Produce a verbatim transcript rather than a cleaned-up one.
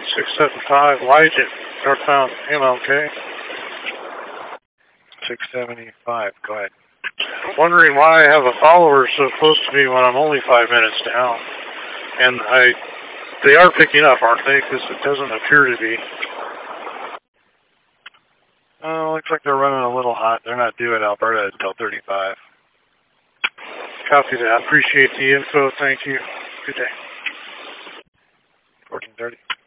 six seven five, Wyatt, northbound M L K. six seventy-five, go ahead. Wondering why I have a follower so close to me when I'm only five minutes down. And I, they are picking up, aren't they? Because it doesn't appear to be. Oh, looks like they're running a little hot. They're not due at Alberta until thirty-five. Copy that. Appreciate the info. Thank you. Good day. fourteen thirty.